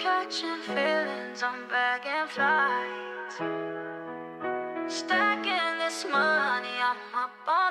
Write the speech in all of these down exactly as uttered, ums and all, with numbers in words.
catching feelings, I'm bagging flights. Stacking this money, I'm up all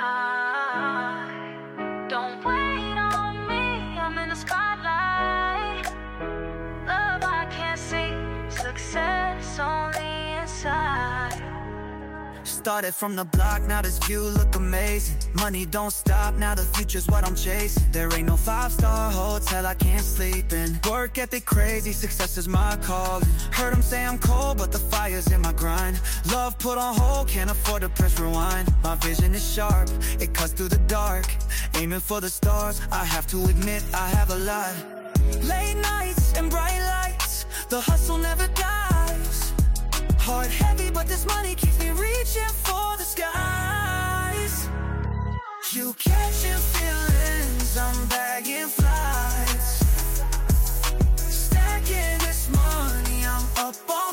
night. Don't wait on me, I'm in the spotlight. Love I can't see, success only inside. Started from the block, now this view look amazing. Money don't stop, now the future's what I'm chasing. There ain't no five-star hotel I can't sleep in. Work ethic crazy, success is my calling. Heard them say I'm cold, but the fire's in my grind. Love put on hold, can't afford to press rewind. My vision is sharp, it cuts through the dark. Aiming for the stars, I have to admit I have a lot. Late nights and bright lights, the hustle never dies. Heart heavy, but this money keeps me reaching for the skies. You catching feelings, I'm bagging flights. Stacking this money, I'm up all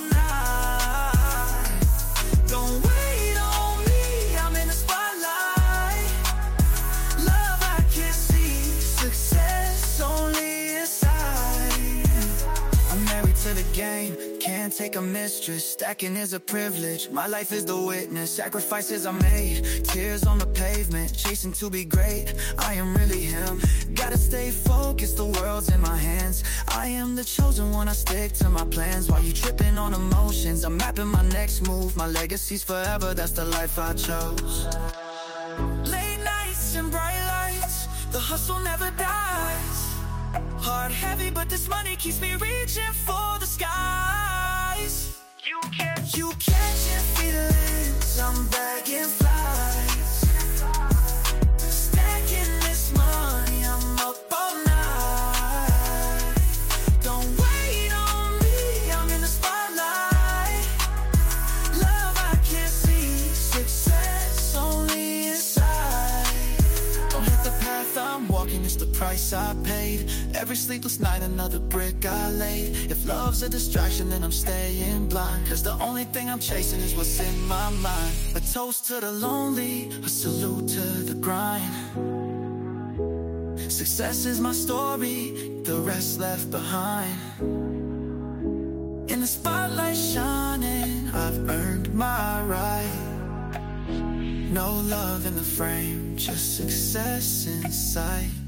night. Don't wait on me, I'm in the spotlight. Love I can't see, success only inside. I'm married to the game, can't take a mistress. Stacking is a privilege, my life is the witness. Sacrifices I made, tears on the pavement. Chasing to be great, I am really him. Gotta stay focused, the world's in my hands. I am the chosen one, I stick to my plans. While you tripping on emotions, I'm mapping my next move. My legacy's forever, that's the life I chose. Late nights and bright lights, the hustle never dies. Heart heavy, but this money keeps me reaching for the skies. You catch, you catching feelings, I'm bagging flights. Stacking this money, I'm up all night. Don't wait on me, I'm in the spotlight. Love I can't see, success only inside. Don't hit the path I'm walking, it's the price I paid. Every sleepless night, another brick I laid. If love's a distraction, then I'm staying blind. Cause the only thing I'm chasing is what's in my mind. A toast to the lonely, a salute to the grind. Success is my story, the rest left behind. In the spotlight shining, I've earned my right. No love in the frame, just success in sight.